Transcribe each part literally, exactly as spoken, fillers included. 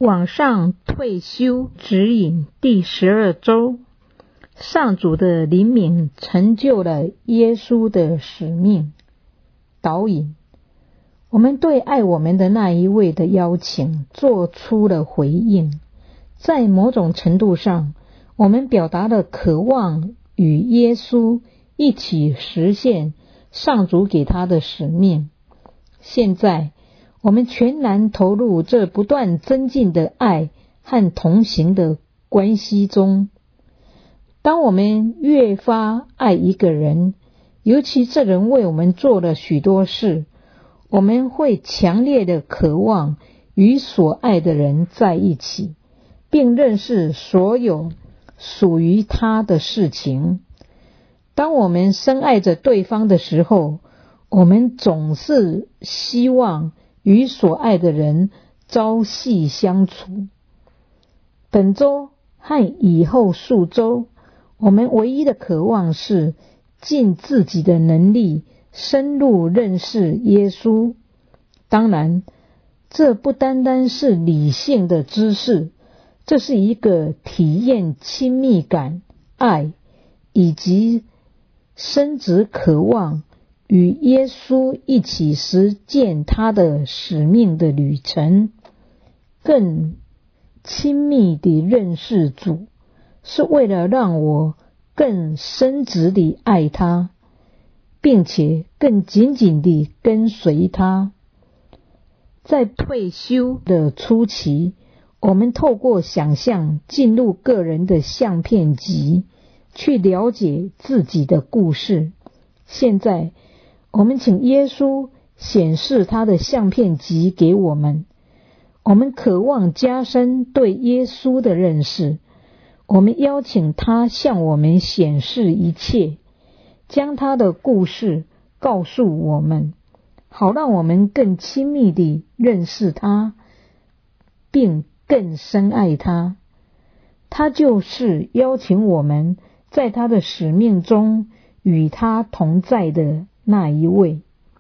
网上退休指引第十二周，上主的怜悯成就了耶稣的使命。导引，我们对爱我们的那一位的邀请做出了回应。在某种程度上，我们表达了渴望与耶稣一起实现上主给他的使命。现在我们全然投入这不断增进的爱和同行的关系中。当我们越发爱一个人，尤其这人为我们做了许多事，我们会强烈的渴望与所爱的人在一起，并认识所有属于他的事情。当我们深爱着对方的时候，我们总是希望与所爱的人朝夕相处。本周和以后数周，我们唯一的渴望是尽自己的能力深入认识耶稣。当然，这不单单是理性的知识，这是一个体验亲密感、爱以及深植渴望与耶稣一起实践他的使命的旅程。更亲密地认识主，是为了让我更深植地爱他，并且更紧紧地跟随他。在退休的初期，我们透过想象进入个人的相片集，去了解自己的故事。现在我们请耶稣显示他的相片集给我们。我们渴望加深对耶稣的认识，我们邀请他向我们显示一切，将他的故事告诉我们，好让我们更亲密地认识他，并更深爱他。他就是邀请我们在他的使命中与他同在的那一位。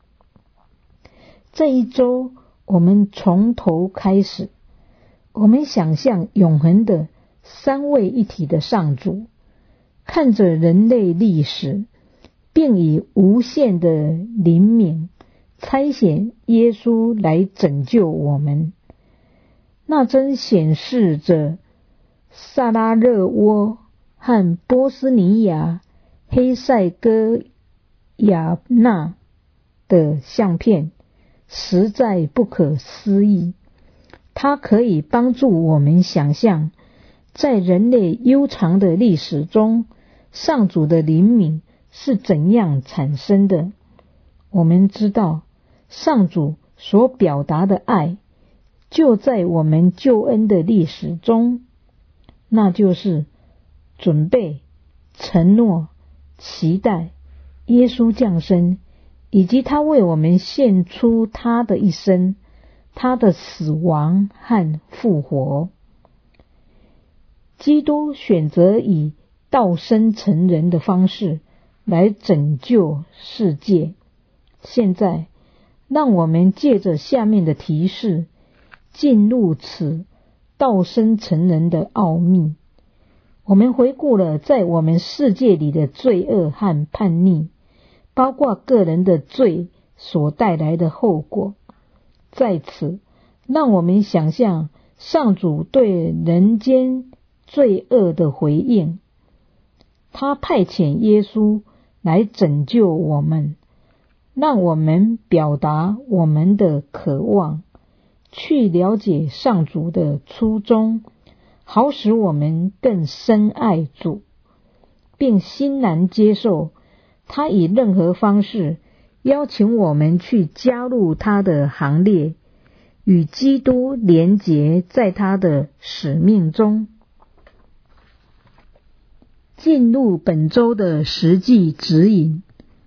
这一周我们从头开始，我们想象永恒的三位一体的上主，看着人类历史，并以无限的怜悯差遣耶稣来拯救我们。那真显示着萨拉热窝和波斯尼亚黑塞哥亚纳的相片实在不可思议。它可以帮助我们想象，在人类悠长的历史中，上主的怜悯是怎样产生的。我们知道，上主所表达的爱就在我们救恩的历史中，那就是准备、承诺、期待耶稣降生，以及他为我们献出他的一生，他的死亡和复活。基督选择以道生成人的方式来拯救世界。现在让我们借着下面的提示进入此道生成人的奥秘。我们回顾了在我们世界里的罪恶和叛逆，包括个人的罪所带来的后果。在此，让我们想象上主对人间罪恶的回应。他派遣耶稣来拯救我们，让我们表达我们的渴望，去了解上主的初衷，好使我们更深爱主，并欣然接受他以任何方式邀请我们去加入他的行列，与基督连结在他的使命中。进入本周的实际指引，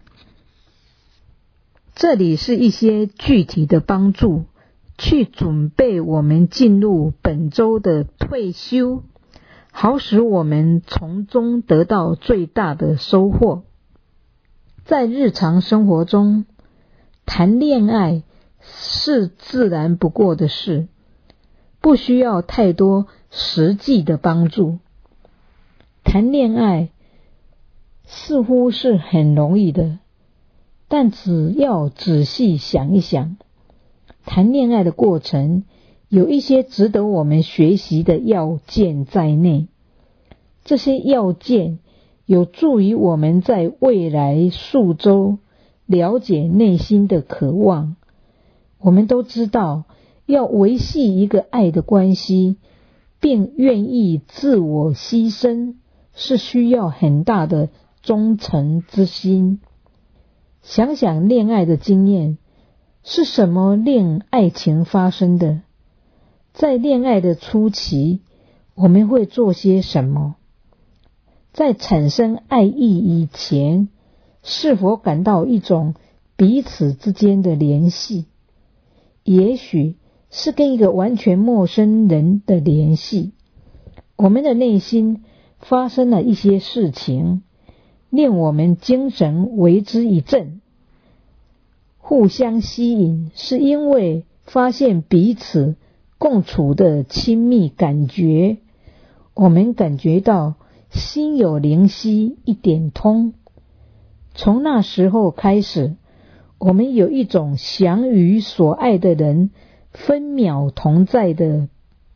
这里是一些具体的帮助，去准备我们进入本周的退休，好使我们从中得到最大的收获。在日常生活中，谈恋爱是自然不过的事， 不需要太多实际的帮助。谈恋爱似乎是很容易的，但只要仔细想一想，谈恋爱的过程有一些值得我们学习的要件在内。这些要件有助于我们在未来数周了解内心的渴望。我们都知道，要维系一个爱的关系，并愿意自我牺牲，是需要很大的忠诚之心。想想恋爱的经验，是什么令爱情发生的？在恋爱的初期，我们会做些什么？在产生爱意以前，是否感到一种彼此之间的联系？也许是跟一个完全陌生人的联系。我们的内心发生了一些事情，令我们精神为之一振。互相吸引，是因为发现彼此共处的亲密感觉，我们感觉到心有灵犀一点通。从那时候开始，我们有一种想与所爱的人分秒同在的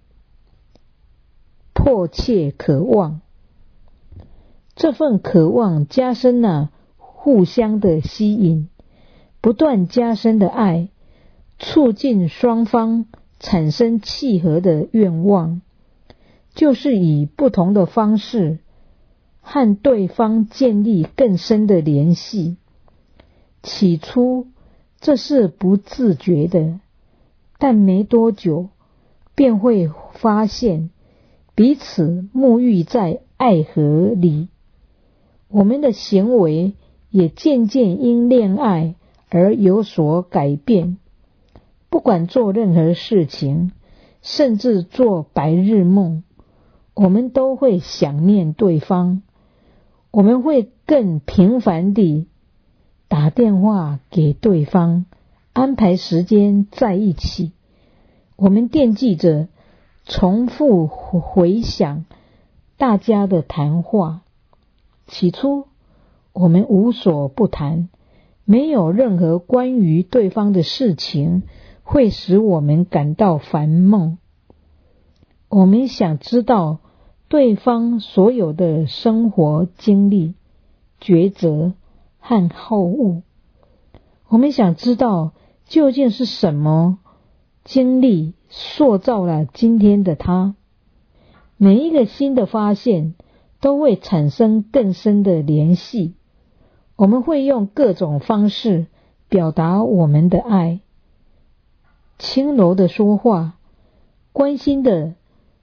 迫切渴望。这份渴望加深了互相的吸引，不断加深的爱，促进双方产生契合的愿望，就是以不同的方式和对方建立更深的联系。起初这是不自觉的，但没多久便会发现彼此沐浴在爱河里。我们的行为也渐渐因恋爱而有所改变。不管做任何事情，甚至做白日梦，我们都会想念对方。我们会更频繁地打电话给对方，安排时间在一起。我们惦记着重复回想大家的谈话。起初我们无所不谈，没有任何关于对方的事情会使我们感到烦闷。我们想知道对方所有的生活经历、抉择和好恶。我们想知道究竟是什么经历塑造了今天的他。每一个新的发现都会产生更深的联系。我们会用各种方式表达我们的爱，轻柔的说话，关心的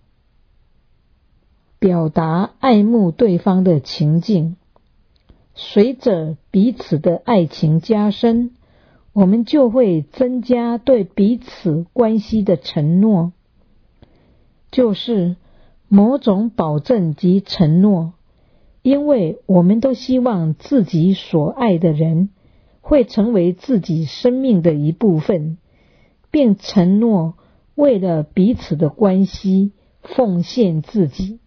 表达爱慕对方的情境。随着彼此的爱情加深，我们就会增加对彼此关系的承诺，就是某种保证及承诺。因为我们都希望自己所爱的人会成为自己生命的一部分，并承诺为了彼此的关系奉献自己。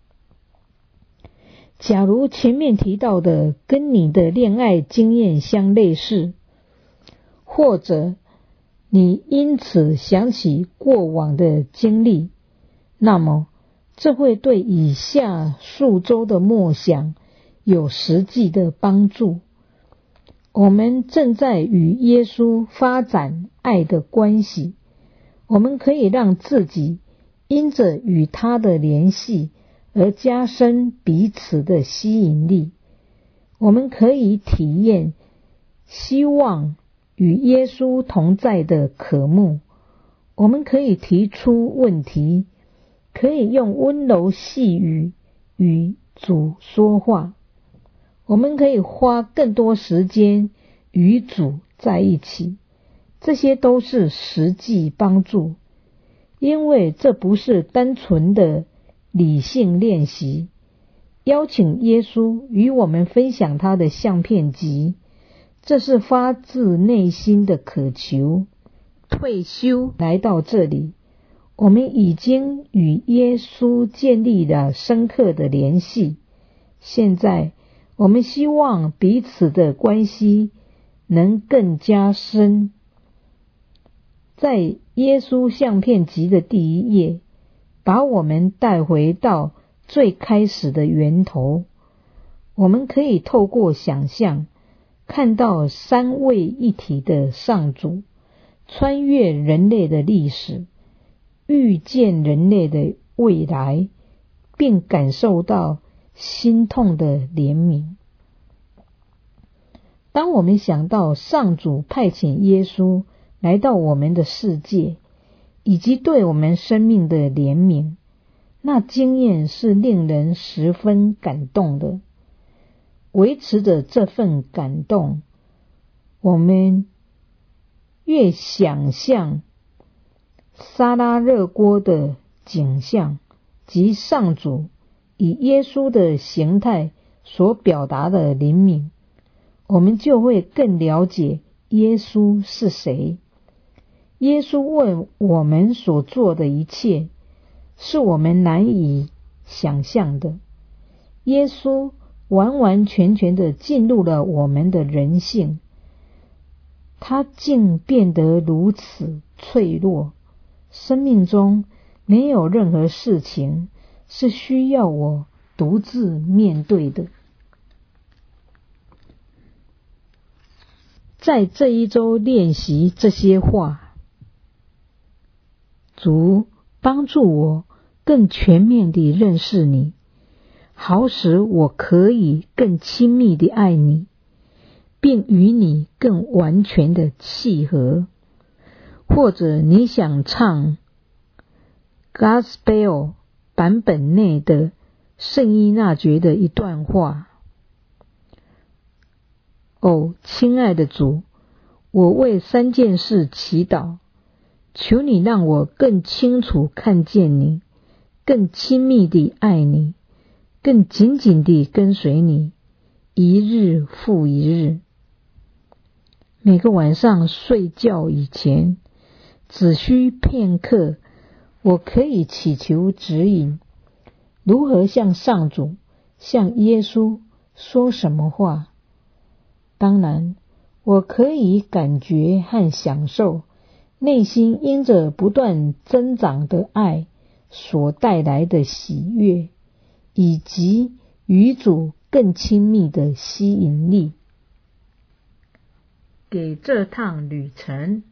假如前面提到的跟你的恋爱经验相类似，或者你因此想起过往的经历，那么这会对以下数周的默想有实际的帮助。我们正在与耶稣发展爱的关系，我们可以让自己因着与他的联系而加深彼此的吸引力。我们可以体验希望与耶稣同在的渴慕。我们可以提出问题，可以用温柔细语与主说话。我们可以花更多时间与主在一起。这些都是实际帮助，因为这不是单纯的理性练习。邀请耶稣与我们分享他的相片集，这是发自内心的渴求。退休来到这里， 我们已经与耶稣建立了深刻的联系，现在我们希望彼此的关系能更加深。在耶稣相片集的第一页，把我们带回到最开始的源头。我们可以透过想象，看到三位一体的上主穿越人类的历史，预见人类的未来，并感受到心痛的怜悯。当我们想到上主派遣耶稣来到我们的世界，以及对我们生命的怜悯，那经验是令人十分感动的。维持着这份感动，我们越想象沙拉热锅的景象及上主以耶稣的形态所表达的怜悯，我们就会更了解耶稣是谁。耶稣为我们所做的一切是我们难以想象的。耶稣完完全全的进入了我们的人性，他竟变得如此脆弱。生命中没有任何事情是需要我独自面对的。在这一周练习这些话，主帮助我更全面地认识你，好使我可以更亲密地爱你，并与你更完全的契合。或者你想唱 Gospel 版本内的圣依纳爵的一段话。哦，亲爱的主，我为三件事祈祷，求你让我更清楚看见你，更亲密地爱你，更紧紧地跟随你，一日复一日。每个晚上睡觉以前，只需片刻，我可以祈求指引，如何向上主、向耶稣说什么话。当然，我可以感觉和享受内心因着不断增长的爱所带来的喜悦，以及与主更亲密的吸引力。给这趟旅程，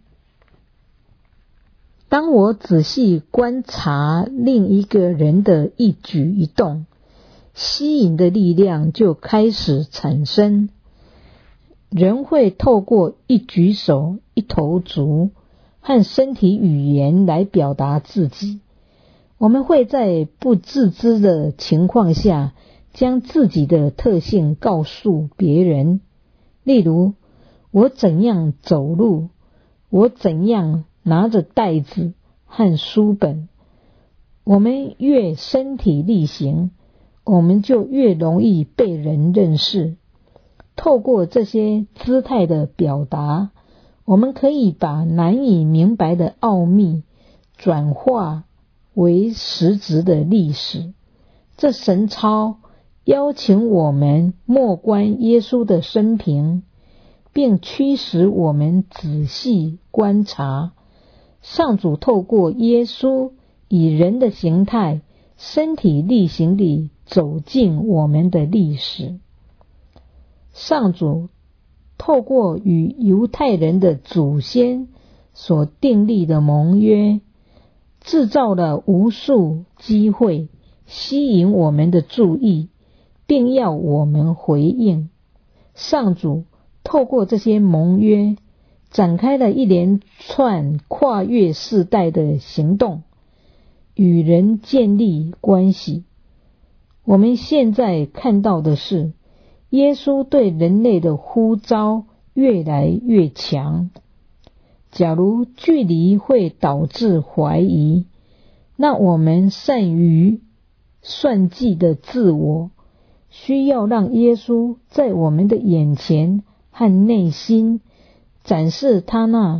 当我仔细观察另一个人的一举一动，吸引的力量就开始产生。人会透过一举手、一投足和身体语言来表达自己。我们会在不自知的情况下，将自己的特性告诉别人。例如，我怎样走路，我怎样拿着袋子和书本。我们越身体力行，我们就越容易被人认识。透过这些姿态的表达，我们可以把难以明白的奥秘转化为实质的历史。这神操邀请我们默观耶稣的生平，并驱使我们仔细观察上主透过耶稣以人的形态、身体力行地走进我们的历史。上主透过与犹太人的祖先所订立的盟约，制造了无数机会吸引我们的注意，并要我们回应。上主透过这些盟约，展开了一连串跨越世代的行动，与人建立关系。我们现在看到的是，耶稣对人类的呼召越来越强。假如距离会导致怀疑，那我们善于算计的自我，需要让耶稣在我们的眼前和内心展示他那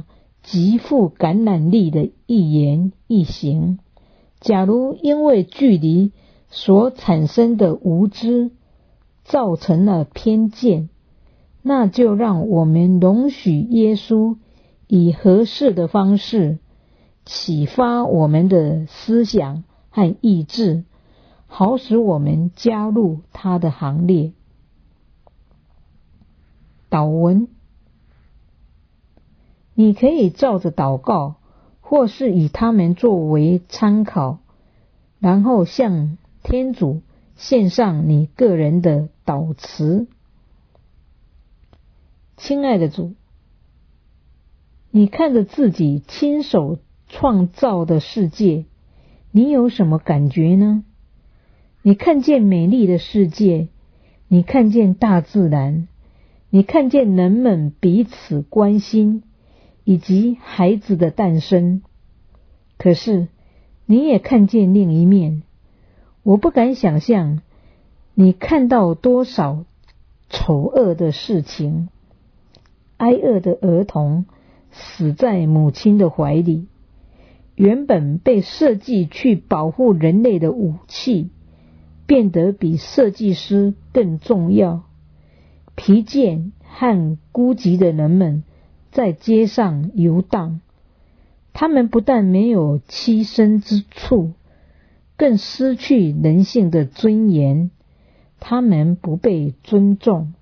极富感染力的一言一行。假如因为距离所产生的无知造成了偏见，那就让我们容许耶稣以合适的方式启发我们的思想和意志，好使我们加入他的行列。祷文，你可以照着祷告，或是以他们作为参考，然后向天主献上你个人的祷词。亲爱的主，你看着自己亲手创造的世界，你有什么感觉呢？你看见美丽的世界，你看见大自然，你看见人们彼此关心，以及孩子的诞生。可是你也看见另一面，我不敢想象你看到多少丑恶的事情。挨饿的儿童死在母亲的怀里，原本被设计去保护人类的武器变得比设计师更重要。疲倦和孤寂的人们在街上游荡，他们不但没有栖身之处，更失去人性的尊严，他们不被尊重。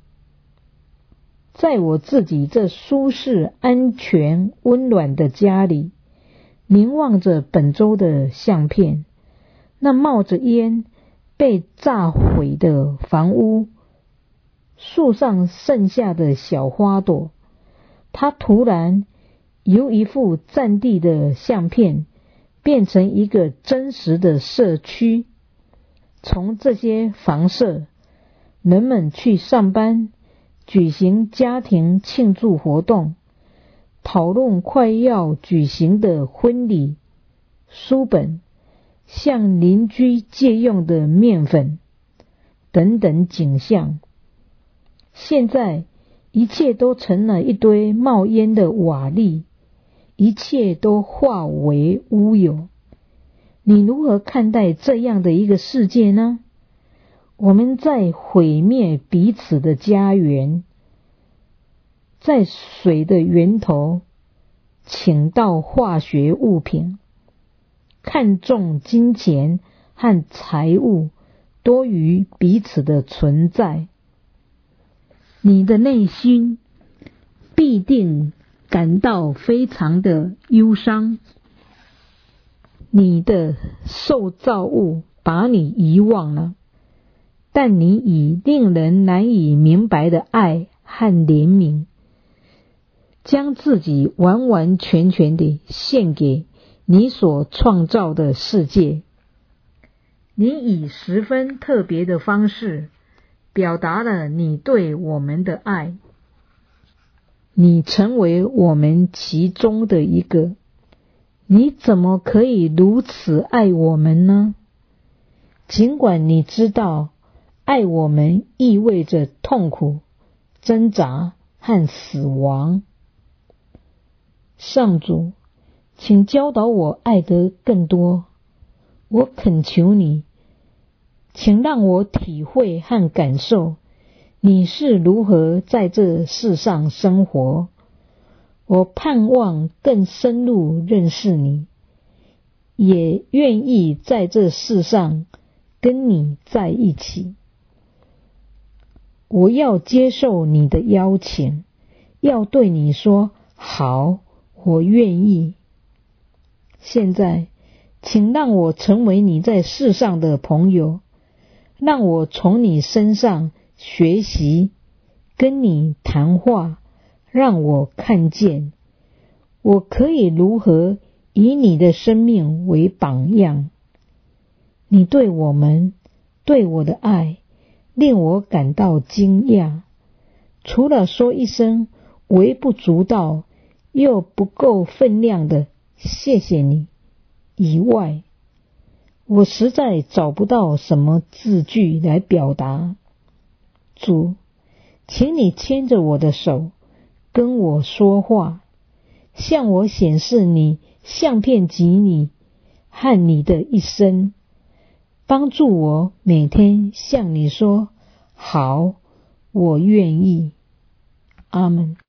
在我自己这舒适、安全、温暖的家里，凝望着本周的相片，那冒着烟、被炸毁的房屋，树上剩下的小花朵，它突然由一幅战地的相片变成一个真实的社区。从这些房舍，人们去上班，举行家庭庆祝活动，讨论快要举行的婚礼，书本，向邻居借用的面粉等等景象。现在一切都成了一堆冒烟的瓦砾，一切都化为乌有。你如何看待这样的一个世界呢？我们在毁灭彼此的家园，在水的源头倾倒化学物品，看重金钱和财物多于彼此的存在。你的内心必定感到非常的忧伤，你的受造物把你遗忘了，但你以令人难以明白的爱和怜悯，将自己完完全全地献给你所创造的世界。你以十分特别的方式表达了你对我们的爱，你成为我们其中的一个。你怎么可以如此爱我们呢？尽管你知道爱我们意味着痛苦、挣扎和死亡。上主，请教导我爱得更多，我恳求你，请让我体会和感受你是如何在这世上生活。我盼望更深入认识你，也愿意在这世上跟你在一起。我要接受你的邀请，要对你说，好，我愿意。现在，请让我成为你在世上的朋友，让我从你身上学习，跟你谈话，让我看见，我可以如何以你的生命为榜样。你对我们，对我的爱，令我感到惊讶。除了说一声微不足道又不够分量的谢谢你以外，我实在找不到什么字句来表达。主，请你牵着我的手跟我说话， 向我显示你相片及你和你的一生，帮助我每天向你说好，我愿意。阿们。